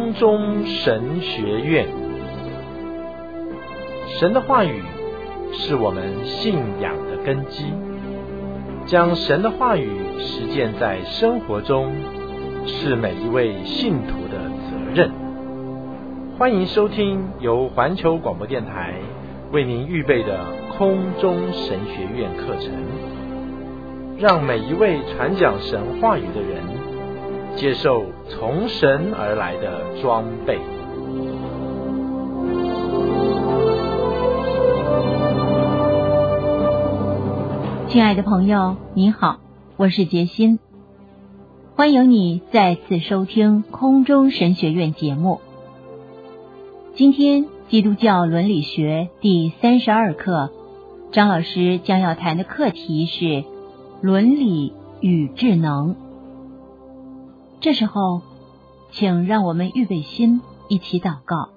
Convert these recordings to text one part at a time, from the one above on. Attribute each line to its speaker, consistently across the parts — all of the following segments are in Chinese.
Speaker 1: 空中神学院。神的话语是我们信仰的根基，将神的话语实践在生活中，是每一位信徒的责任。欢迎收听由环球广播电台为您预备的空中神学院课程，让每一位传讲神话语的人接受从神而来的装备。
Speaker 2: 亲爱的朋友，你好，我是杰心，欢迎你再次收听空中神学院节目。今天基督教伦理学第32课，张老师将要谈的课题是伦理与智能。这时候，请让我们预备心，一起祷告。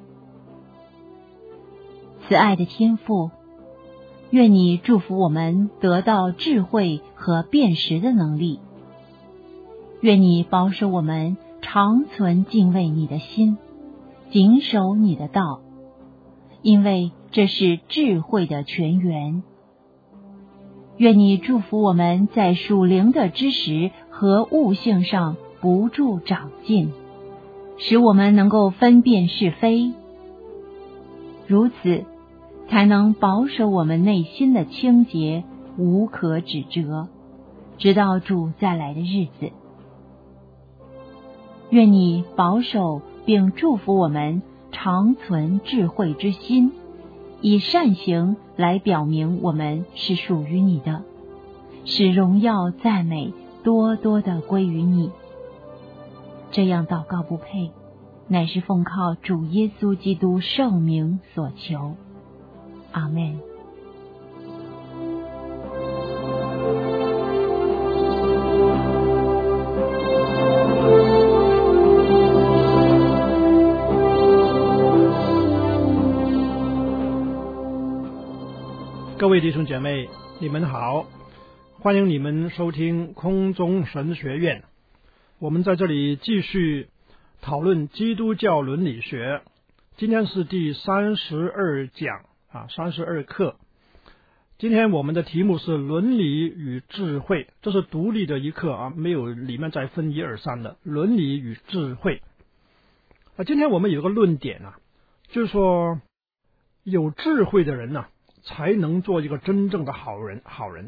Speaker 2: 慈爱的天父，愿你祝福我们得到智慧和辨识的能力，愿你保守我们常存敬畏你的心，谨守你的道，因为这是智慧的泉源。愿你祝福我们在属灵的知识和悟性上不住长进，使我们能够分辨是非，如此才能保守我们内心的清洁，无可指责，直到主再来的日子。愿你保守并祝福我们常存智慧之心，以善行来表明我们是属于你的，使荣耀赞美多多的归于你。这样祷告不配，乃是奉靠主耶稣基督圣名所求。阿们。
Speaker 3: 各位弟兄姐妹，你们好，欢迎你们收听空中神学院。我们在这里继续讨论基督教伦理学，今天是第32讲32课。今天我们的题目是伦理与智慧，这是独立的一课没有里面再分1、2、3的伦理与智慧。今天我们有个论点就是说有智慧的人才能做一个真正的好人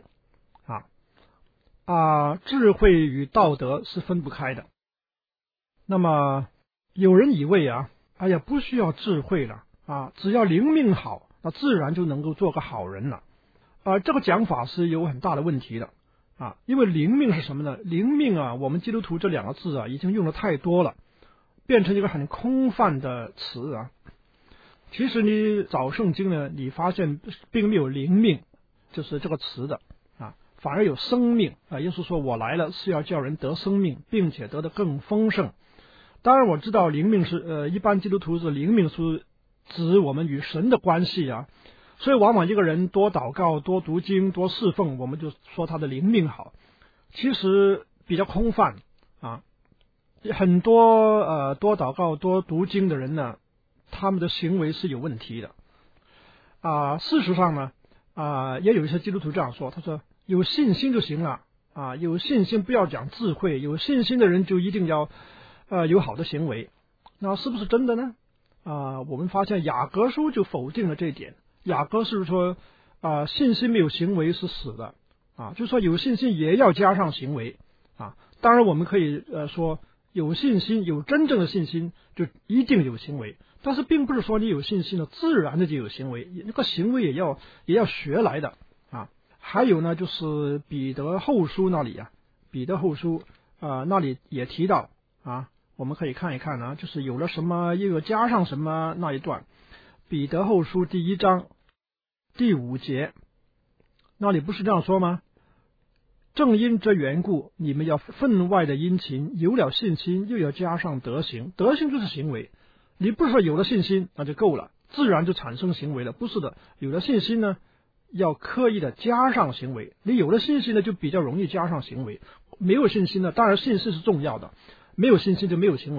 Speaker 3: 智慧与道德是分不开的。那么有人以为不需要智慧了只要灵命好，那自然就能够做个好人了这个讲法是有很大的问题的因为灵命是什么呢？灵命我们基督徒这2个字已经用的太多了，变成一个很空泛的词其实你找圣经呢，你发现并没有灵命就是这个词的反而有生命耶稣说我来了是要叫人得生命，并且得的更丰盛。当然我知道灵命是一般基督徒是灵命是指我们与神的关系所以往往一个人多祷告、多读经、多侍奉，我们就说他的灵命好，其实比较空泛很多多祷告、多读经的人呢，他们的行为是有问题的事实上呢也有一些基督徒这样说，他说有信心就行了有信心不要讲智慧，有信心的人就一定要有好的行为。那是不是真的呢我们发现雅各书就否定了这一点。雅各是说信心没有行为是死的就是说有信心也要加上行为当然我们可以说有信心，有真正的信心就一定有行为，但是并不是说你有信心了自然的就有行为，那个行为也要学来的还有呢，就是彼得后书那里彼得后书那里也提到我们可以看一看就是有了什么又有加上什么那一段，彼得后书第1章第5节，那里不是这样说吗？正因这缘故，你们要分外的殷勤，有了信心又要加上德行，德行就是行为。你不是说有了信心那就够了，自然就产生行为了，不是的，有了信心呢要刻意的加上行为，你有了信心呢就比较容易加上行为，没有信心呢当然信心是重要的，没有信心就没有行为了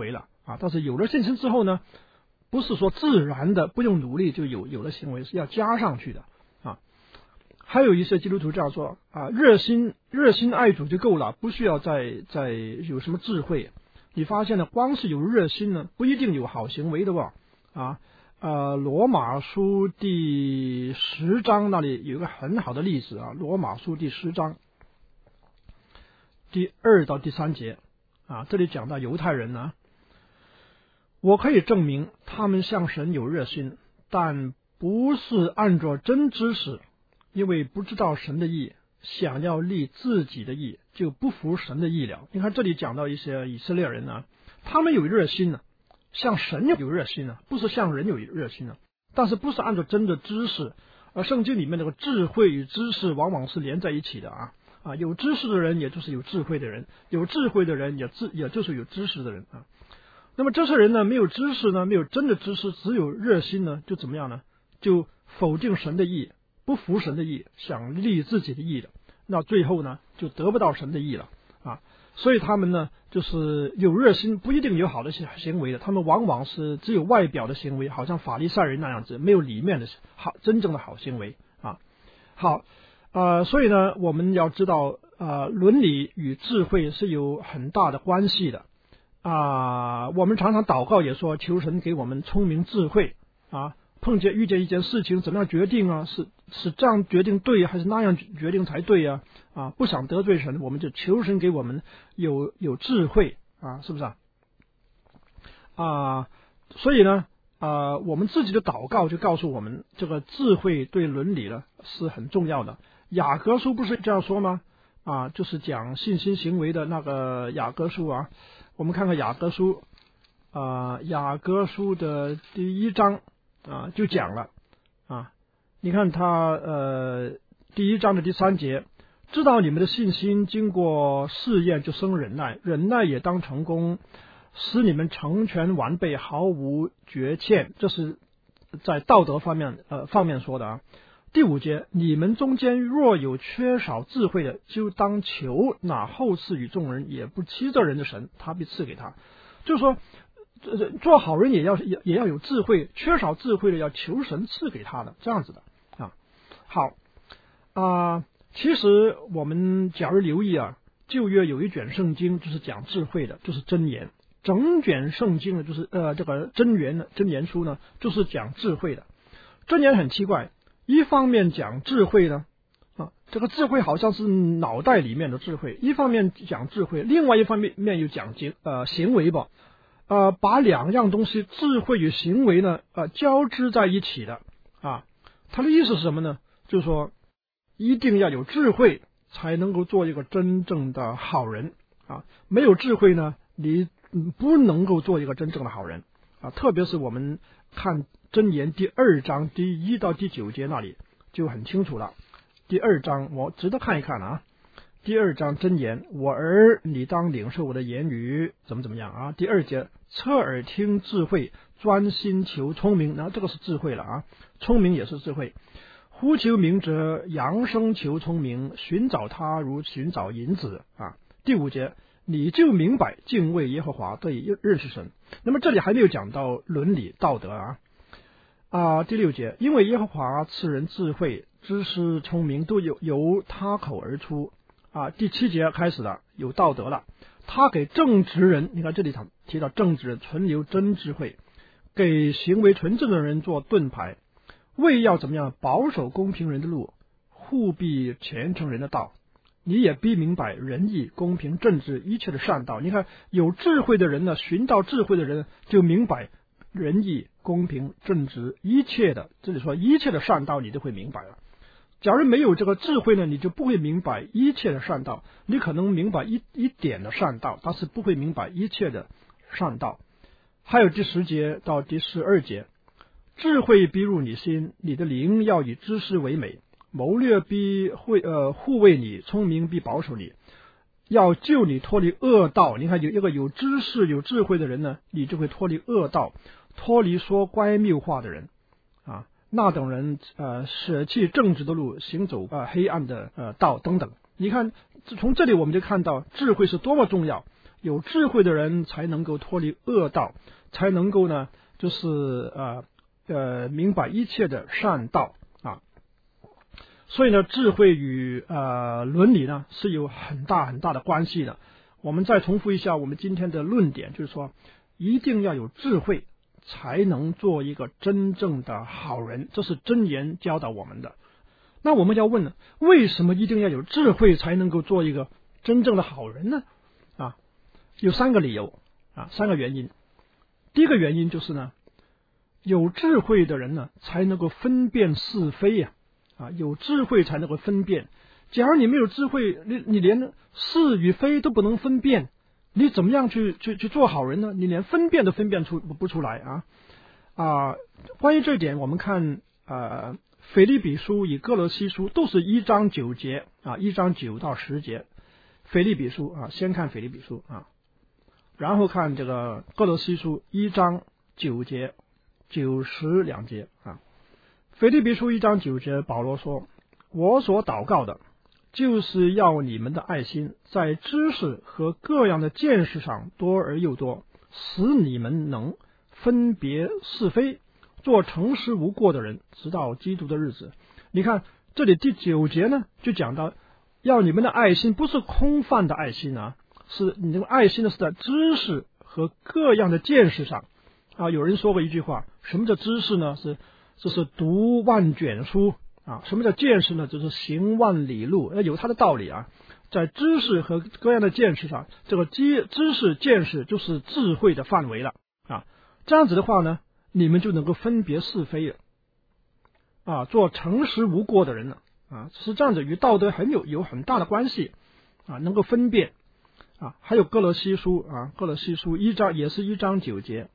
Speaker 3: 啊。但是有了信心之后呢，不是说自然的不用努力就有了行为，是要加上去的啊。还有一些基督徒这样说啊，热心爱主就够了，不需要再有什么智慧。你发现呢，光是有热心呢，不一定有好行为的吧？啊，罗马书第10章那里有一个很好的例子啊，罗马书第10章第2到第3节啊，这里讲到犹太人呢，我可以证明他们向神有热心，但不是按照真知识，因为不知道神的义，想要立自己的义，就不服神的义了。你看这里讲到一些以色列人呢，他们有热心呢，向神有热心呢，不是向人有热心呢，但是不是按照真的知识，而圣经里面这个智慧与知识往往是连在一起的啊，有知识的人也就是有智慧的人，有智慧的人也就是有知识的人啊。那么这些人呢，没有知识呢，没有真的知识，只有热心呢，就怎么样呢？就否定神的义，不服神的义，想立自己的义的，那最后呢，就得不到神的义了啊。所以他们呢，就是有热心，不一定有好的行为的，他们往往是只有外表的行为，好像法利赛人那样子，没有里面的真正的好行为啊。好，所以呢，我们要知道伦理与智慧是有很大的关系的啊。我们常常祷告也说，求神给我们聪明智慧啊。遇见一件事情怎么样决定啊？是这样决定对，还是那样决定才对啊？不想得罪神，我们就求神给我们有智慧啊，是不是啊？所以呢我们自己的祷告就告诉我们，这个智慧对伦理呢是很重要的。雅各书不是这样说吗？就是讲信心行为的那个雅各书啊。我们看看雅各书雅各书的第1章。就讲了你看他第1章的第3节，知道你们的信心经过试验就生忍耐，忍耐也当成功，使你们成全完备，毫无缺欠。这是在道德方面说的第5节，你们中间若有缺少智慧的，就当求那后赐与众人也不欺诈人的神，他必赐给他。就是说做好人也要有智慧，缺少智慧的要求神赐给他的，这样子的好其实我们假如留意旧约有一卷圣经就是讲智慧的，就是箴言。整卷圣经呢，就是这个箴言书呢，就是讲智慧的。箴言很奇怪，一方面讲智慧呢这个智慧好像是脑袋里面的智慧，一方面讲智慧，另外一方面又讲行为吧。把两样东西，智慧与行为呢，交织在一起的他的意思是什么呢？就是说，一定要有智慧，才能够做一个真正的好人没有智慧呢，你不能够做一个真正的好人特别是我们看箴言第2章第1到第9节那里就很清楚了。第2章我值得看一看第2章箴言，我儿，你当领受我的言语，怎么样第2节，侧耳听智慧，专心求聪明，然后这个是智慧了聪明也是智慧。呼求明者，扬声求聪明，寻找他如寻找银子第5节，你就明白敬畏耶和华，对认识神。那么这里还没有讲到伦理道德第6节，因为耶和华赐人智慧，知识聪明都由他口而出第7节开始了，有道德了。他给正直人，你看这里提到正直人存留真智慧，给行为纯正的人做盾牌，为要怎么样保守公平人的路，护庇虔诚人的道。你也必明白仁义、公平、正直一切的善道。你看有智慧的人呢，寻到智慧的人就明白仁义、公平、正直一切的，这里说一切的善道你都会明白了。假如没有这个智慧呢，你就不会明白一切的善道。你可能明白一点的善道，但是不会明白一切的善道。还有第10节到第12节，智慧逼入你心，你的灵要以知识为美，谋略必护卫你，聪明必保守你，要救你脱离恶道。你看有一个有知识有智慧的人呢，你就会脱离恶道，脱离说乖谬话的人那等人舍弃正直的路，行走黑暗的道等等。你看从这里我们就看到智慧是多么重要。 有智慧的人才能够脱离恶道，才能够呢就是明白一切的善道啊。所以呢，智慧与伦理呢是有很大很大的关系的。我们再重复一下我们今天的论点，就是说一定要有智慧才能做一个真正的好人，这是箴言教导我们的。那我们要问了，为什么一定要有智慧才能够做一个真正的好人呢？有3个理由3个原因。第一个原因就是呢，有智慧的人呢才能够分辨是非有智慧才能够分辨。假如你没有智慧，你连是与非都不能分辨，你怎么样去做好人呢？你连分辨都分辨不出来关于这一点，我们看腓立比书与哥罗西书都是1章9节1章9到10节。腓立比书先看腓立比书然后看这个哥罗西书1章9节9、10两节腓立比书1章9节，保罗说：我所祷告的就是要你们的爱心在知识和各样的见识上多而又多，使你们能分别是非，做诚实无过的人，直到基督的日子。你看这里第9节呢，就讲到要你们的爱心不是空泛的爱心是你这个爱心呢是在知识和各样的见识上有人说过一句话，什么叫知识呢？就是读万卷书什么叫见识呢？就是行万里路。有它的道理在知识和各样的见识上，这个知识见识就是智慧的范围了这样子的话呢，你们就能够分别是非了做诚实无过的人了是这样子，与道德有很大的关系能够分辨还有哥罗西书哥罗西书1章也是1章9节。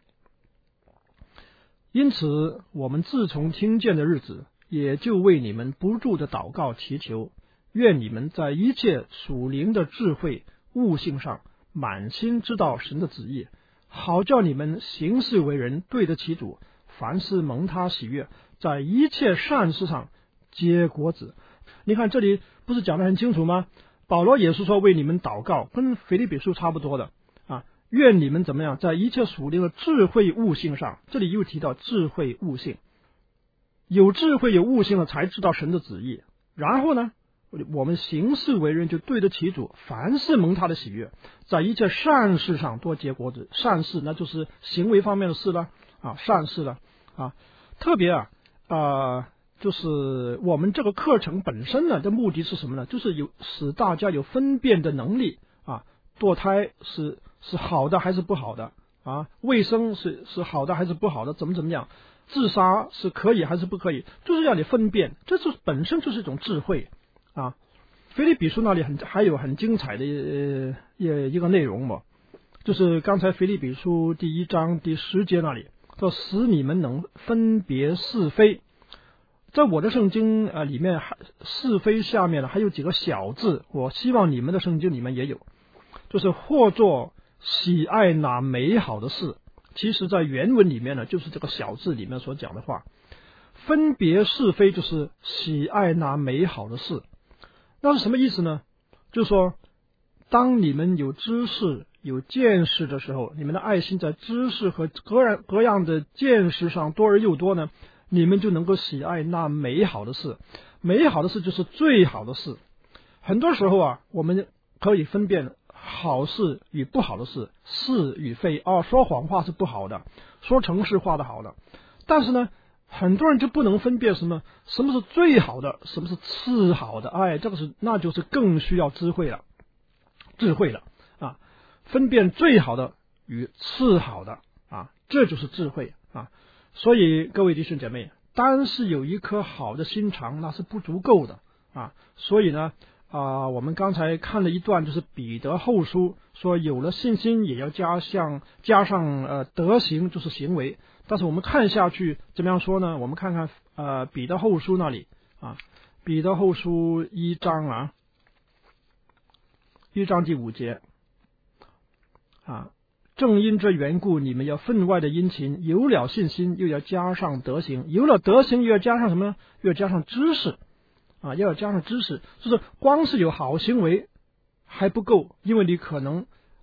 Speaker 3: 因此我们自从听见的日子，也就为你们不住的祷告祈求，愿你们在一切属灵的智慧悟性上满心知道神的旨意，好叫你们行事为人对得起主，凡事蒙他喜悦，在一切善事上结果子。你看这里不是讲得很清楚吗？保罗也是说为你们祷告，跟腓立比书差不多的愿你们怎么样，在一切属灵的智慧悟性上，这里又提到智慧悟性，有智慧有悟性了才知道神的旨意，然后呢我们行事为人就对得起主，凡事蒙他的喜悦，在一切善事上多结果子。善事那就是行为方面的事了善事了特别就是我们这个课程本身呢的目的是什么呢？就是使大家有分辨的能力堕胎是好的还是不好的卫生是好的还是不好的，怎么样，自杀是可以还是不可以，就是要你分辨，这就本身就是一种智慧腓立比书那里还有很精彩的一个内容嘛，就是刚才腓立比书第1章第10节那里说，使你们能分别是非。在我的圣经里面是非下面还有几个小字，我希望你们的圣经里面也有，就是或作喜爱那美好的事。其实在原文里面呢，就是这个小字里面所讲的话，分别是非就是喜爱那美好的事。那是什么意思呢？就是说当你们有知识有见识的时候，你们的爱心在知识和各样的见识上多而又多呢，你们就能够喜爱那美好的事。美好的事就是最好的事。很多时候我们可以分辨好事与不好的事，是与非说谎话是不好的，说诚实话的好的。但是呢，很多人就不能分辨什么是最好的，什么是次好的。那就是更需要智慧了分辨最好的与次好的这就是智慧所以各位弟兄姐妹，单是有一颗好的心肠那是不足够的所以呢我们刚才看了一段，就是彼得后书说有了信心也要加上德行，就是行为。但是我们看下去怎么样说呢？我们看看彼得后书那里彼得后书1章1章第5节正因这缘故，你们要分外的殷勤，有了信心又要加上德行，有了德行又要加上什么呢？又要加上知识又要加上知识。就是光是有好行为还不够，因为你可能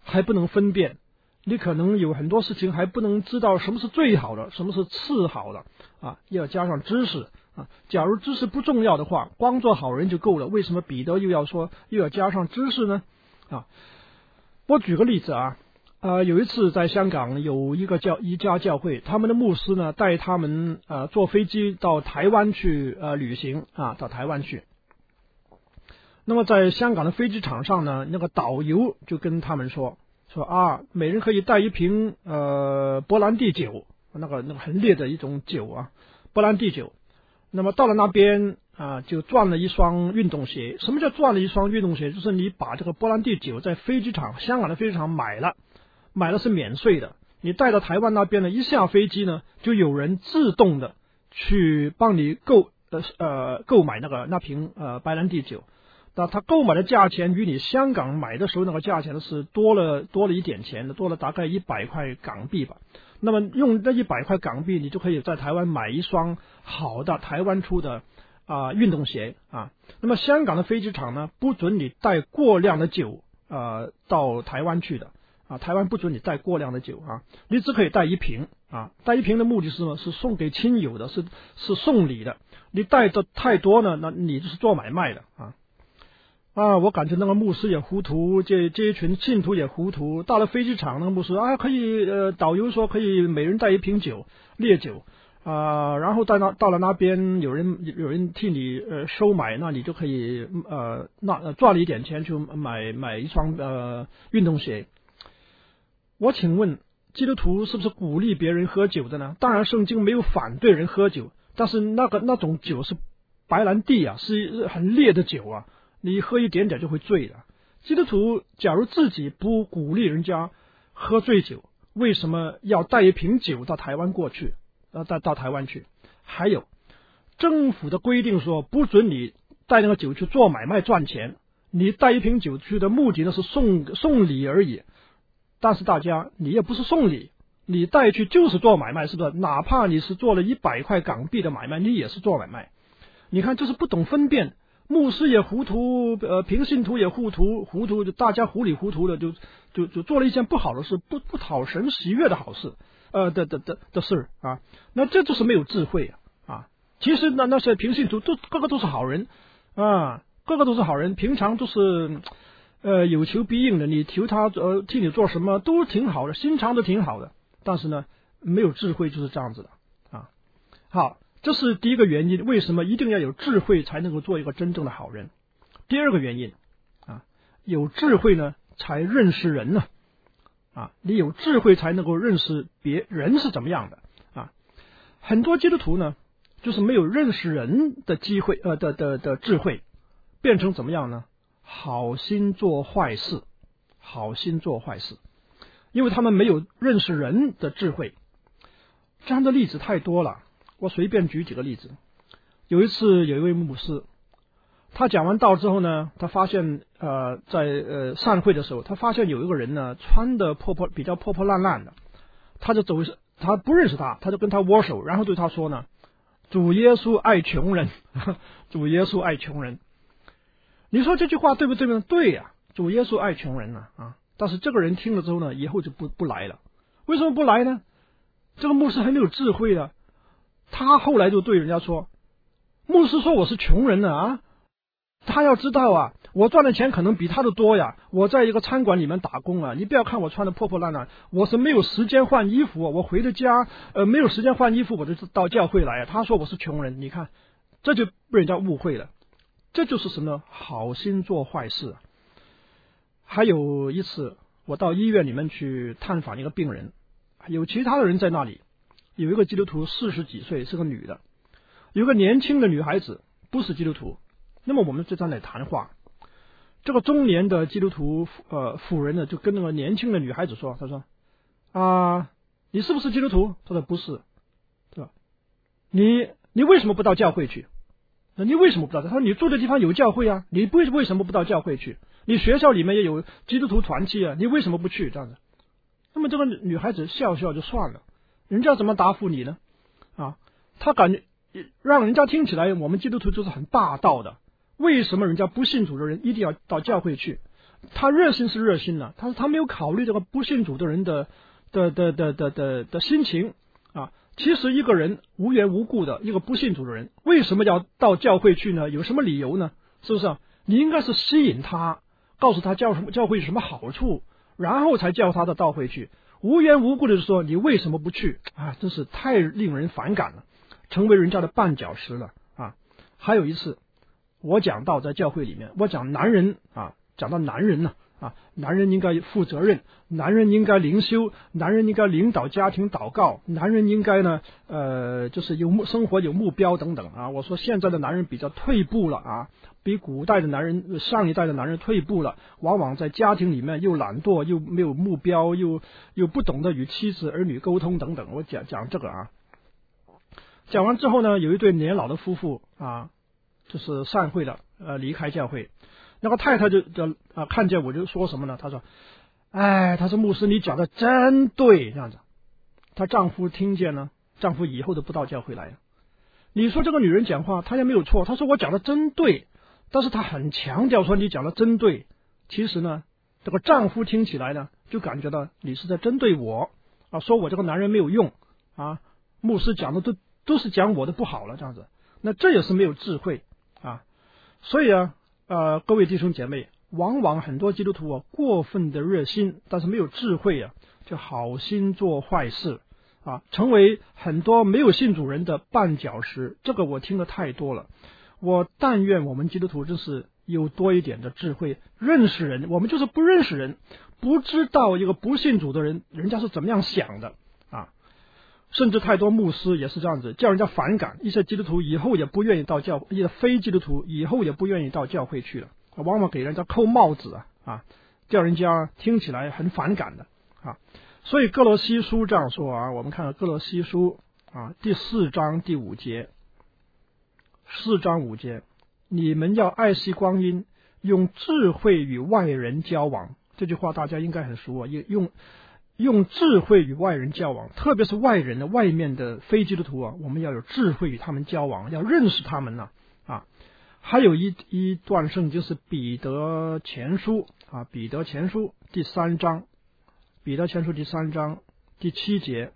Speaker 3: 还不能分辨，你可能有很多事情还不能知道什么是最好的，什么是次好的啊，要加上知识啊。假如知识不重要的话，光做好人就够了，为什么彼得又要加上知识呢？啊，我举个例子啊。有一次在香港有一家教会，他们的牧师呢带他们坐飞机到台湾去旅行啊，到台湾去。那么在香港的飞机场上呢，那个导游就跟他们说每人可以带一瓶勃兰地酒，那个很烈的一种酒啊，勃兰地酒。那么到了那边就赚了一双运动鞋。什么叫赚了一双运动鞋？就是你把这个勃兰地酒在香港的飞机场买了是免税的，你带到台湾那边呢，一下飞机呢，就有人自动的去帮你购买那瓶白兰地酒。那他购买的价钱与你香港买的时候那个价钱是多了一点钱的，多了大概100块港币吧。那么用这100块港币，你就可以在台湾买一双好的台湾出的运动鞋啊。那么香港的飞机场呢，不准你带过量的酒到台湾去的。台湾不准你带过量的酒啊，你只可以带一瓶啊。带一瓶的目的是什么？是送给亲友的，是送礼的。你带的太多呢，那你就是做买卖的我感觉那个牧师也糊涂，这一群信徒也糊涂。到了飞机场，那个牧师可以导游说可以每人带一瓶酒，烈酒然后到了那边有人替你收买，那你就可以赚了一点钱去买一双运动鞋。我请问，基督徒是不是鼓励别人喝酒的呢？当然圣经没有反对人喝酒，但是那种酒是白兰地啊，是很烈的酒啊，你喝一点点就会醉的。基督徒假如自己不鼓励人家喝醉酒，为什么要带一瓶酒到台湾过去到台湾去？还有政府的规定说不准你带那个酒去做买卖赚钱，你带一瓶酒去的目的呢是送礼而已。但是大家，你也不是送礼，你带去就是做买卖，是不是？哪怕你是做了100块港币的买卖，你也是做买卖。你看，这是不懂分辨，牧师也糊涂，平信徒也糊涂，大家糊里糊涂的就做了一件不好的事，不讨神喜悦的好事，的事啊。那这就是没有智慧啊。其实那些平信徒个个都是好人啊，个个都是好人，平常都是。有求必应的，你求他替你做什么都挺好的，心肠都挺好的，但是呢，没有智慧就是这样子的啊。好，这是第一个原因，为什么一定要有智慧才能够做一个真正的好人？第二个原因有智慧呢，才认识人呢你有智慧才能够认识人是怎么样的啊。很多基督徒呢，就是没有认识人的机会的智慧，变成怎么样呢？好心做坏事，因为他们没有认识人的智慧。这样的例子太多了，我随便举几个例子。有一次有一位牧师，他讲完道之后呢，他发现在散会的时候，他发现有一个人呢穿的比较破破烂烂的，他不认识他就跟他握手，然后对他说呢，主耶稣爱穷人主耶稣爱穷人。你说这句话对不对呢？对呀，主耶稣爱穷人但是这个人听了之后呢，以后就不来了。为什么不来呢？这个牧师很有智慧的，他后来就对人家说，牧师说我是穷人呢他要知道我赚的钱可能比他的多呀，我在一个餐馆里面打工你不要看我穿的破破烂烂，我是没有时间换衣服我回了家没有时间换衣服我就到教会来他说我是穷人，你看这就被人家误会了。这就是什么？好心做坏事。还有一次，我到医院里面去探访一个病人，有其他的人在那里，有一个基督徒40几岁，是个女的，有一个年轻的女孩子不是基督徒。那么我们就在那里谈话，这个中年的基督徒妇人呢，就跟那个年轻的女孩子说，他说你是不是基督徒？他说不是，对吧？你为什么不到教会去？你为什么不到？他说你住的地方有教会你为什么不到教会去？你学校里面也有基督徒团契你为什么不去？这样子。那么这个女孩子笑笑就算了，人家怎么答复你呢？他感觉让人家听起来我们基督徒就是很霸道的。为什么人家不信主的人一定要到教会去？ 他热心是热心了，他没有考虑这个不信主的人的心情啊。其实一个人无缘无故的一个不信主的人，为什么要到教会去呢？有什么理由呢？是不是啊？你应该是吸引他，告诉他教会有什么好处，然后才叫他到会去。无缘无故的说你为什么不去啊？真是太令人反感了，成为人家的绊脚石了啊！还有一次，我讲到在教会里面，我讲男人啊，讲到男人呢男人应该负责任，男人应该灵修，男人应该领导家庭祷告，男人应该呢就是生活有目标等等啊。我说现在的男人比较退步了啊，比古代的男人上一代的男人退步了，往往在家庭里面又懒惰，又没有目标，又不懂得与妻子儿女沟通等等。我讲这个啊。讲完之后呢，有一对年老的夫妇啊，就是散会了，离开教会。那个太太就看见我就说什么呢？她说：“哎，她说牧师你讲的真对。”这样子，她丈夫听见呢，丈夫以后都不到教会来了。你说这个女人讲话，她也没有错。她说我讲的真对，但是她很强调说你讲的真对。其实呢，这个丈夫听起来呢，就感觉到你是在针对我啊，说我这个男人没有用啊，牧师讲的都是讲我的不好了，这样子，那这也是没有智慧啊。所以各位弟兄姐妹，往往很多基督徒过分的热心，但是没有智慧就好心做坏事啊，成为很多没有信主人的绊脚石。这个我听得太多了。我但愿我们基督徒真是有多一点的智慧，认识人。我们就是不认识人，不知道一个不信主的人人家是怎么样想的啊。甚至太多牧师也是这样子，叫人家反感，一些基督徒以后也不愿意到一些非基督徒以后也不愿意到教会去了，往往给人家扣帽子啊，叫人家听起来很反感的啊。所以哥罗西书这样说啊，我们看哥罗西书第4章第5节，4章5节，你们要爱惜光阴，用智慧与外人交往。这句话大家应该很熟啊，用智慧与外人交往，特别是外人的外面的非基督徒我们要有智慧与他们交往，要认识他们还有一段圣经是彼得前书彼得前书第3章，彼得前书第3章第7节，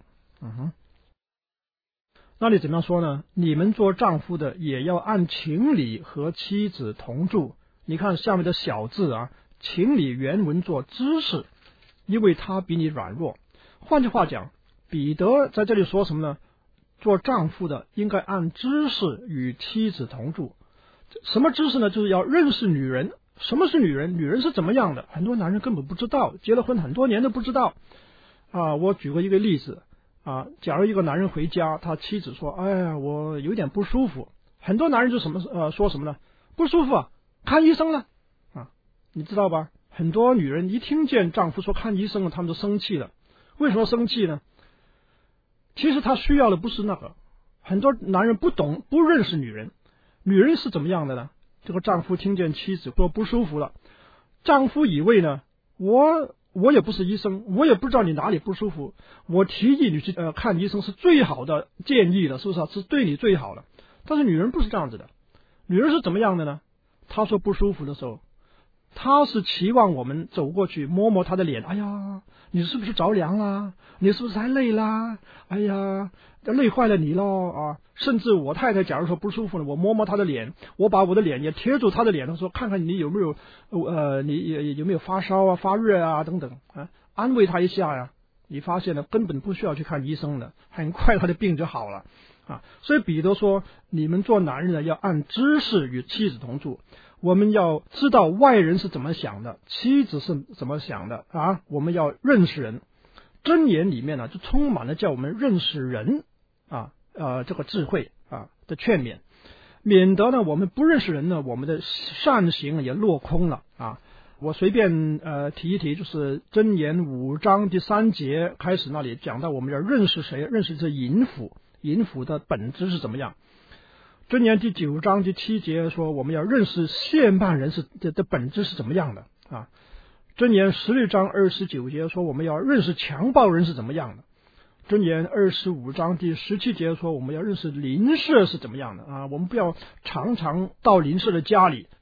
Speaker 3: 那里怎么样说呢？你们做丈夫的也要按情理和妻子同住。你看下面的小字情理原文做知识，因为他比你软弱。换句话讲，彼得在这里说什么呢？做丈夫的应该按知识与妻子同住。什么知识呢？就是要认识女人。什么是女人？女人是怎么样的？很多男人根本不知道，结了婚很多年都不知道我举过一个例子假如一个男人回家，他妻子说：“哎呀，我有点不舒服。”很多男人就说什么呢？不舒服看医生了你知道吧？很多女人一听见丈夫说看医生了，他们就生气了。为什么生气呢？其实他需要的不是那个。很多男人不懂，不认识女人。女人是怎么样的呢？这个丈夫听见妻子说不舒服了，丈夫以为呢，我也不是医生，我也不知道你哪里不舒服，我提议你去看医生是最好的建议了，是不是是对你最好了。但是女人不是这样子的。女人是怎么样的呢？她说不舒服的时候，她是期望我们走过去摸摸她的脸，哎呀，你是不是着凉啦？你是不是太累啦？哎呀，累坏了你咯甚至我太太假如说不舒服了，我摸摸她的脸，我把我的脸也贴住她的脸，说看看你有没有你有没有发烧发热等等安慰她一下你发现了根本不需要去看医生的，很快她的病就好了所以彼得说，你们做男人要按知识与妻子同住。我们要知道外人是怎么想的，妻子是怎么想的我们要认识人。箴言里面就充满了叫我们认识人这个智慧的劝勉，免得呢我们不认识人呢，我们的善行也落空了我随便提一提，就是箴言5章第3节开始，那里讲到我们要认识谁，认识这淫妇的本质是怎么样。箴言第9章第7节说我们要认识亵慢人的本质是怎么样的箴言16章29节说我们要认识强暴人是怎么样的。箴言25章第17节说我们要认识邻舍是怎么样的我们不要常常到邻舍的家里，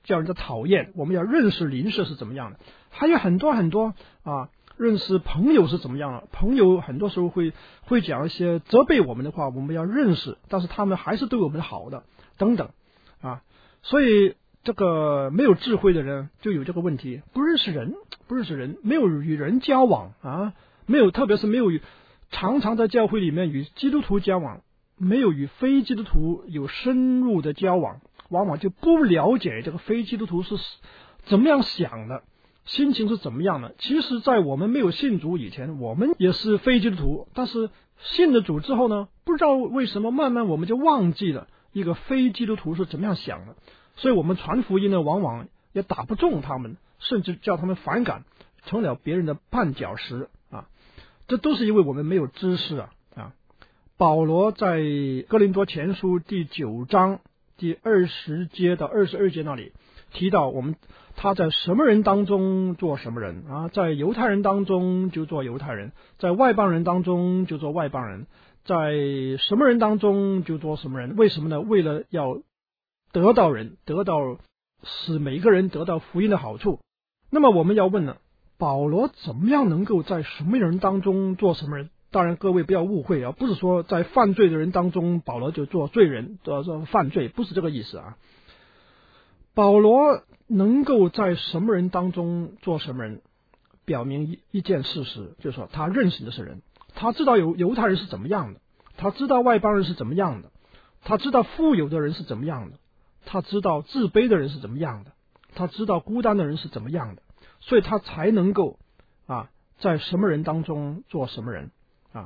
Speaker 3: 叫人家讨厌，我们要认识邻舍是怎么样的，还有很多很多啊，认识朋友是怎么样的。朋友很多时候会讲一些责备我们的话，我们要认识，但是他们还是对我们好的等等啊。所以这个没有智慧的人就有这个问题，不认识人，没有与人交往啊，特别是没有常常在教会里面与基督徒交往，没有与非基督徒有深入的交往，往往就不了解这个非基督徒是怎么样想的，心情是怎么样的。其实在我们没有信主以前，我们也是非基督徒，但是信了主之后呢，不知道为什么慢慢我们就忘记了一个非基督徒是怎么样想的，所以我们传福音呢，往往也打不中他们，甚至叫他们反感，成了别人的绊脚石啊。这都是因为我们没有知识啊。保罗在哥林多前书第9章第20节到22节那里提到，他在什么人当中做什么人啊，在犹太人当中就做犹太人，在外邦人当中就做外邦人，在什么人当中就做什么人。为什么呢？为了要得到使每一个人得到福音的好处。那么我们要问了，保罗怎么样能够在什么人当中做什么人？当然各位不要误会啊，不是说在犯罪的人当中保罗就做罪人，做犯罪，不是这个意思啊。保罗能够在什么人当中做什么人，表明一件事实，就是说他认识的是人，他知道犹太人是怎么样的，他知道外邦人是怎么样的，他知道富有的人是怎么样的，他知道自卑的人是怎么样的，他知道孤单的人是怎么样的，所以他才能够在什么人当中做什么人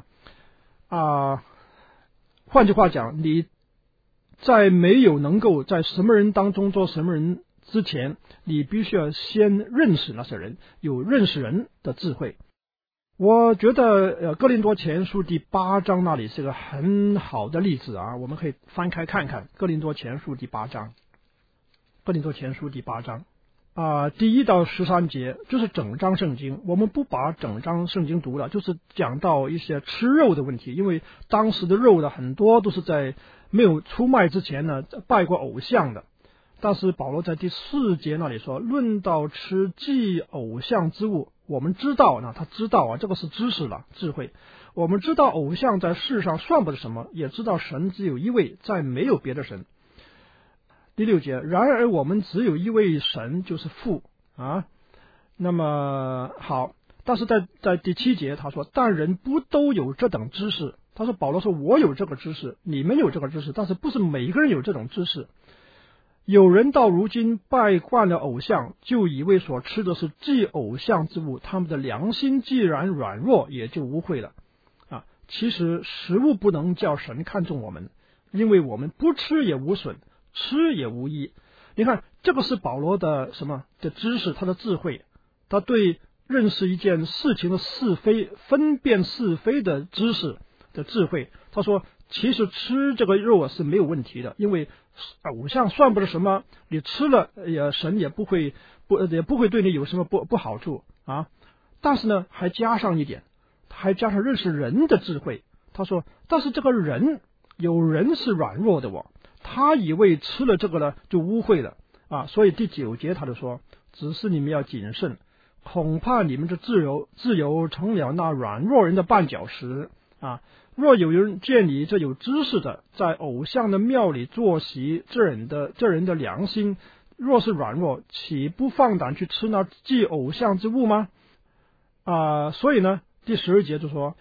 Speaker 3: 换句话讲，你在没有能够在什么人当中做什么人之前，你必须要先认识那些人，有认识人的智慧。我觉得哥林多前书第8章那里是个很好的例子啊，我们可以翻开看看哥林多前书第8章。哥林多前书第8章第1到13节就是整章圣经，我们不把整章圣经读了，就是讲到一些吃肉的问题，因为当时的肉呢，很多都是在没有出卖之前呢拜过偶像的。但是保罗在第4节那里说，论到吃祭偶像之物，我们知道呢，他知道这个是知识了，智慧。我们知道偶像在世上算不得什么，也知道神只有一位，再没有别的神。第6节，然而我们只有一位神，就是父那么好，但是在第7节他说，但人不都有这等知识。他说，保罗说，我有这个知识，你们有这个知识，但是不是每一个人有这种知识。有人到如今拜惯了偶像，就以为所吃的是祭偶像之物，他们的良心既然软弱，也就污秽了其实食物不能叫神看重我们，因为我们不吃也无损，吃也无益。你看，这个是保罗的什么的知识，他的智慧，他对认识一件事情的是非，分辨是非的知识的智慧。他说，其实吃这个肉是没有问题的，因为偶像算不得什么，你吃了神也不会对你有什么不好处但是呢，还加上一点，还加上认识人的智慧。他说，但是这个人有人是软弱的他以为吃了这个呢就污秽了所以第9节他就说，只是你们要谨慎，恐怕你们的自由成了那软弱人的绊脚石若有人见你这有知识的在偶像的庙里坐席，这人的良心若是软弱，岂不放胆去吃那祭偶像之物吗所以呢，第12节就说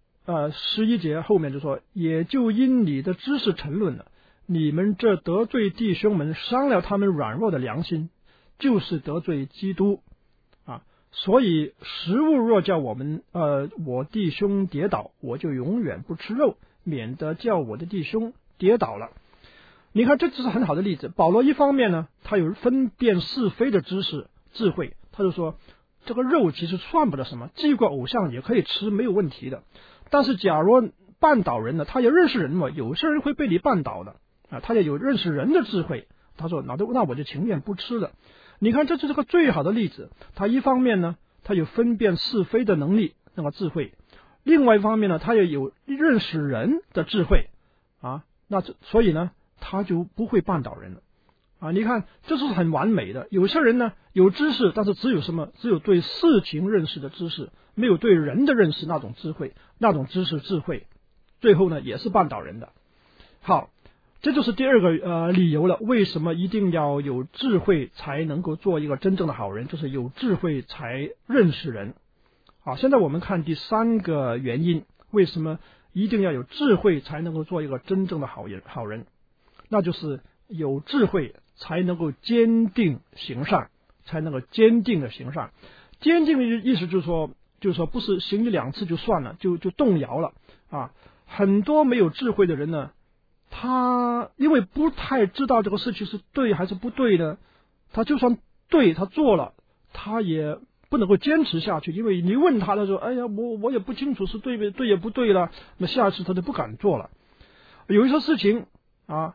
Speaker 3: 11节后面就说，也就因你的知识沉沦了，你们这得罪弟兄们，伤了他们软弱的良心，就是得罪基督所以食物若叫我弟兄跌倒，我就永远不吃肉，免得叫我的弟兄跌倒了。你看，这就是很好的例子。保罗一方面呢，他有分辨是非的知识智慧，他就说这个肉其实算不得什么，祭过偶像也可以吃，没有问题的。但是假如绊倒人呢，他也认识人嘛，有些人会被你绊倒的他也有认识人的智慧。他说那我就情愿不吃了。你看，这就是个最好的例子。他一方面呢，他有分辨是非的能力，那个智慧；另外一方面呢，他也有认识人的智慧所以呢，他就不会绊倒人了啊，你看这是很完美的。有些人呢有知识，但是只有什么？只有对事情认识的知识，没有对人的认识那种智慧，那种知识智慧，最后呢也是绊倒人的。好，这就是第二个理由了，为什么一定要有智慧才能够做一个真正的好人，就是有智慧才认识人。好，现在我们看第三个原因，为什么一定要有智慧才能够做一个真正的好人，那就是有智慧才能够坚定行善，才能够坚定的行善。坚定的意思就是说不是行一两次就算了，就动摇了啊。很多没有智慧的人呢，他因为不太知道这个事情是对还是不对的，他就算对他做了，他也不能够坚持下去，因为你问他的时候，哎呀，我也不清楚是对也不对了，那下一次他就不敢做了。有一些事情啊，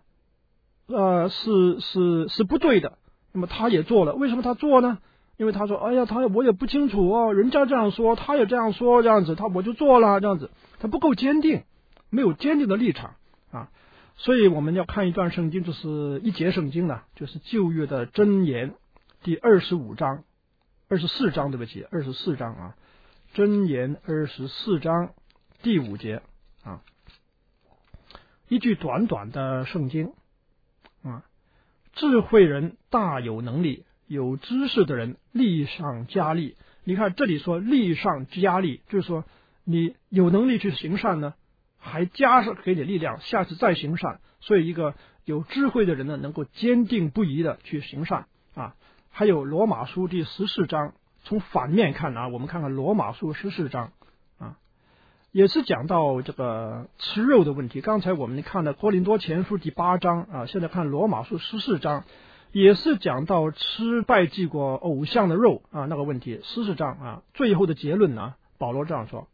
Speaker 3: 是不对的，那么他也做了，为什么他做呢？因为他说，哎呀，我也不清楚哦，人家这样说，他也这样说，这样子，我就做了，这样子，他不够坚定，没有坚定的立场啊。所以我们要看一段圣经，就是一节圣经呢，就是旧约的箴言第24章，对不起，24章啊，箴言24章第5节啊，一句短短的圣经啊，智慧人大有能力，有知识的人力上加力。你看这里说力上加力，就是说你有能力去行善呢，还加上给你力量，下次再行善。所以一个有智慧的人呢，能够坚定不移的去行善啊。还有罗马书第14章，从反面看啊，我们看看罗马书14章啊，也是讲到这个吃肉的问题。刚才我们看了哥林多前书第8章啊，现在看罗马书14章，也是讲到吃拜祭过偶像的肉啊那个问题。14章啊，最后的结论呢，保罗这样说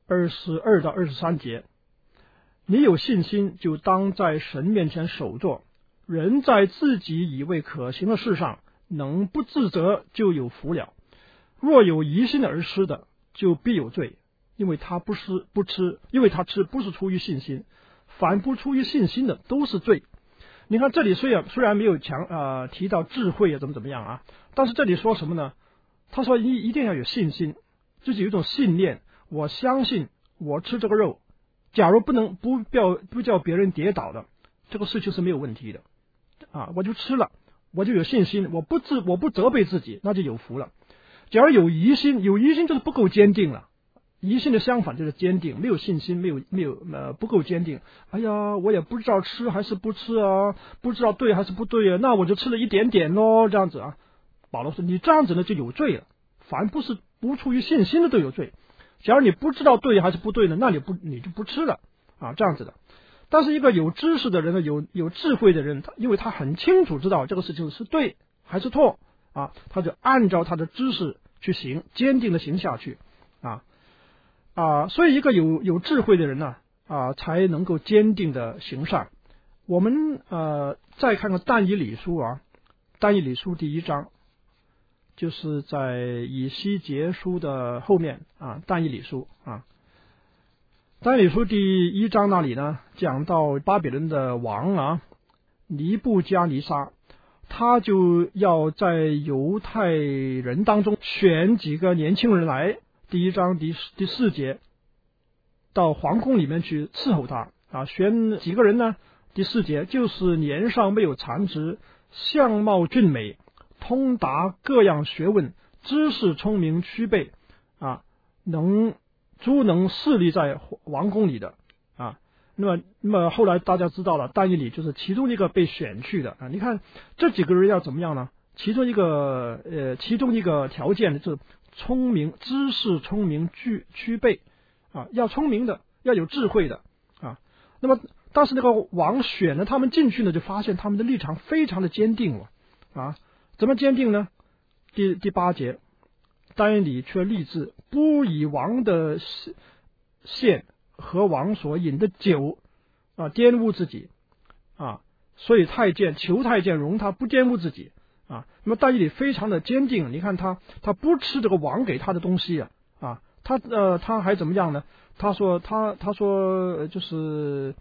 Speaker 3: ，22到23节，你有信心就当在神面前守坐，人在自己以为可行的事上能不自责就有福了。若有疑心而吃的，就必有罪，因为他因为他吃不是出于信心，凡不出于信心的都是罪。你看这里虽然没有提到智慧怎么样啊，但是这里说什么呢？他说一定要有信心，就是有一种信念，我相信我吃这个肉，假如不叫别人跌倒的，这个事情是没有问题的啊，我就吃了，我就有信心，我不责备自己，那就有福了。假如有疑心就是不够坚定了。疑心的相反就是坚定，没有信心，没有不够坚定。哎呀，我也不知道吃还是不吃啊，不知道对还是不对啊，那我就吃了一点点咯，这样子啊。保罗说你这样子呢就有罪了，凡不出于信心的都有罪。假如你不知道对还是不对呢，那你就不吃了啊，这样子的。但是一个有知识的人呢，有智慧的人，因为他很清楚知道这个事情是对还是错啊，他就按照他的知识去行，坚定的行下去啊，所以一个有智慧的人呢才能够坚定的行善。我们再看看但以理书啊，但以理书第1章，就是在以西结书的后面啊，但以理书啊，但以理书第1章那里呢，讲到巴比伦的王啊，尼布加尼撒，他就要在犹太人当中选几个年轻人来，第1章第4节，到皇宫里面去伺候他啊，选几个人呢？第4节，就是年上没有残值，相貌俊美，通达各样学问，知识聪明区备啊，诸能侍立在王宫里的啊。那么后来大家知道了，但以理就是其中一个被选去的啊。你看这几个人要怎么样呢？其中一个条件就是聪明，知识聪明区备啊，要聪明的，要有智慧的啊。那么但是那个王选了他们进去呢，就发现他们的立场非常的坚定了啊。怎么坚定呢？第8节，但以理却立志不以王的献和王所饮的酒啊玷污自己啊，所以求太监容他不玷污自己啊。那么但以理非常的坚定，你看他不吃这个王给他的东西他还怎么样呢？他说就是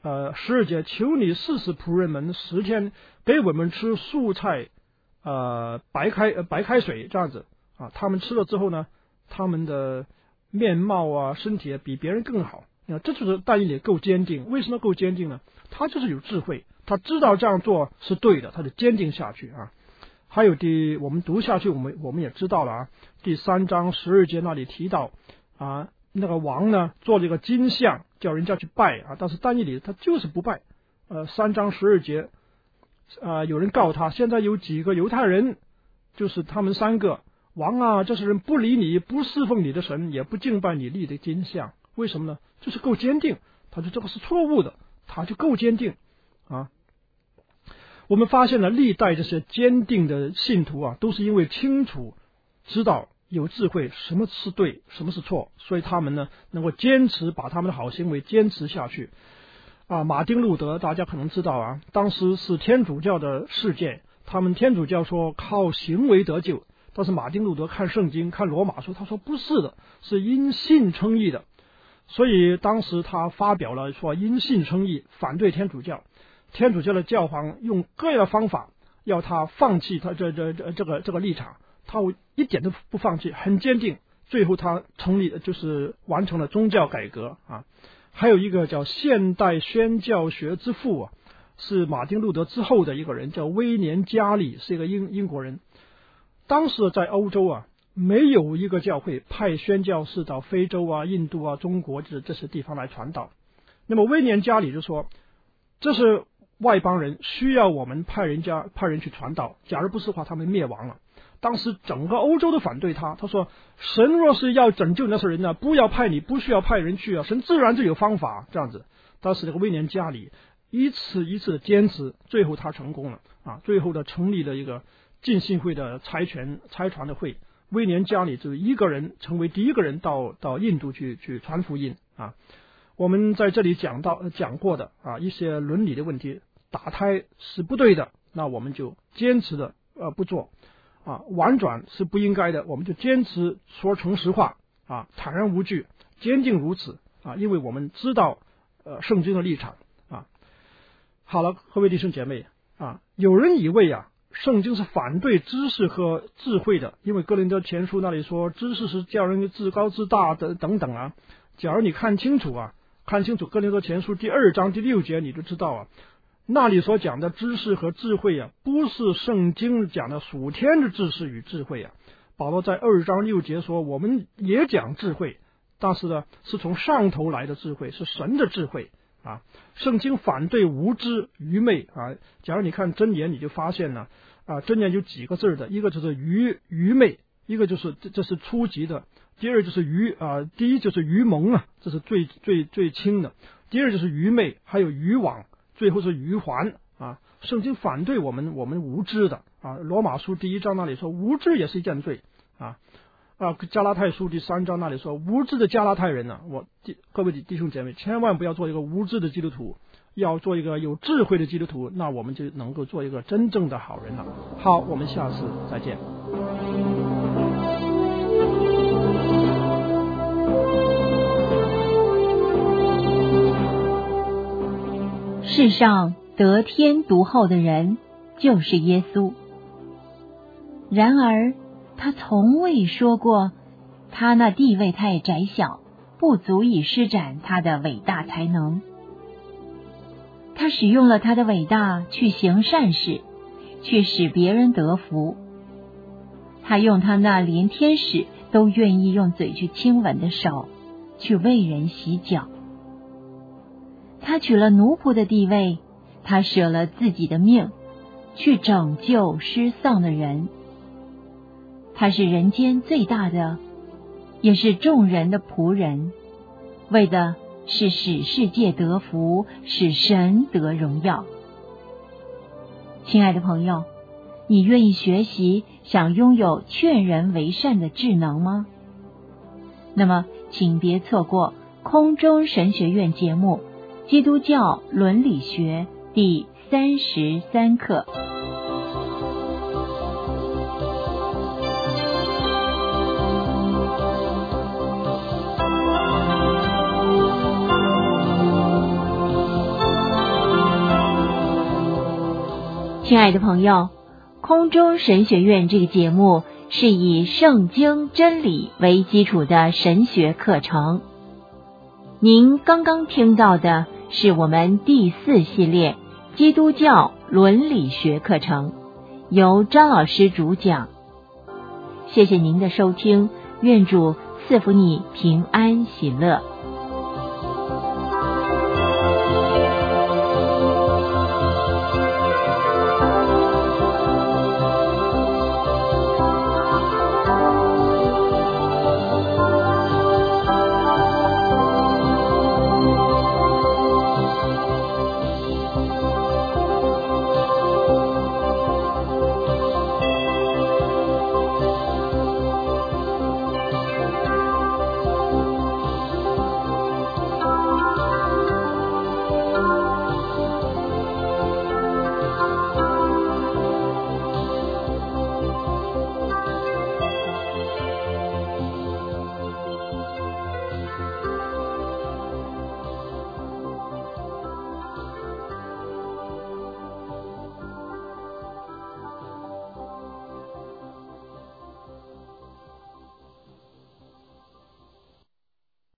Speaker 3: 12节，求你试试仆人们10天，给我们吃素菜，白开水这样子啊。他们吃了之后呢，他们的面貌啊，身体比别人更好。这就是但以理够坚定。为什么够坚定呢？他就是有智慧，他知道这样做是对的，他就坚定下去啊。还有我们读下去，我们也知道了啊。第3章12节那里提到啊，那个王呢做了一个金像，叫人家去拜啊，但是但以理他就是不拜。3章12节有人告他，现在有几个犹太人，就是他们3个，王啊，这些人不理你，不侍奉你的神，也不敬拜你立的金像。为什么呢？就是够坚定，他说这个是错误的，他就够坚定啊。我们发现了历代这些坚定的信徒啊，都是因为清楚知道有智慧什么是对什么是错，所以他们呢能够坚持把他们的好行为坚持下去啊。马丁路德大家可能知道啊，当时是天主教的事件，他们天主教说靠行为得救，但是马丁路德看圣经看罗马书，他说不是的，是因信称义的。所以当时他发表了说因信称义，反对天主教。天主教的教皇用各样的方法要他放弃他这个立场，他一点都不放弃，很坚定。最后他就是完成了宗教改革啊。还有一个叫现代宣教学之父啊，是马丁路德之后的一个人，叫威廉加里，是一个英国人。当时在欧洲啊，没有一个教会派宣教士到非洲啊、印度啊、中国这些地方来传道。那么威廉加里就说，这是外邦人需要我们派人去传道，假如不是的话他们灭亡了。当时整个欧洲都反对他，他说神若是要拯救那些人呢，不要派你，不需要派人去啊，神自然就有方法这样子。但是这个威廉加里一次一次的坚持，最后他成功了啊！最后的成立了一个浸信会的差传的会，威廉加里就是一个人成为第一个人到印度去传福音啊。我们在这里讲过的啊一些伦理的问题，打胎是不对的，那我们就坚持的不做啊，婉转是不应该的，我们就坚持说诚实话啊，坦然无惧，坚定如此啊，因为我们知道圣经的立场啊。好了，各位弟兄姐妹啊，有人以为啊圣经是反对知识和智慧的，因为哥林多前书那里说知识是叫人自高自大的等等啊。假如你看清楚哥林多前书第2章第6节，你就知道啊，那里所讲的知识和智慧啊，不是圣经讲的属天的知识与智慧啊。保罗在2章6节说，我们也讲智慧，但是呢，是从上头来的智慧，是神的智慧啊。圣经反对无知愚昧啊。假如你看箴言，你就发现了啊，箴言有几个字的，一个就是愚昧，一个就是这是初级的。第二就是第一就是愚蒙啊，这是最轻的。第二就是愚昧，还有愚妄，最后是愚顽啊。圣经反对我们无知的啊。罗马书第1章那里说无知也是一件罪啊。加拉太书第3章那里说无知的加拉太人呢，各位弟兄姐妹千万不要做一个无知的基督徒，要做一个有智慧的基督徒，那我们就能够做一个真正的好人了。好，我们下次再见。
Speaker 2: 世上得天独厚的人就是耶稣，然而他从未说过他那地位太窄小，不足以施展他的伟大才能。他使用了他的伟大去行善事，去使别人得福。他用他那连天使都愿意用嘴去亲吻的手，去为人洗脚。他取了奴仆的地位，他舍了自己的命，去拯救失丧的人。他是人间最大的，也是众人的仆人，为的是使世界得福，使神得荣耀。亲爱的朋友，你愿意学习想拥有劝人为善的智能吗？那么请别错过空中神学院节目基督教伦理学第33课。 亲爱的朋友，空中神学院这个节目是以圣经真理为基础的神学课程。您刚刚听到的是我们第4系列基督教伦理学课程，由张老师主讲。谢谢您的收听，愿主赐福你平安喜乐。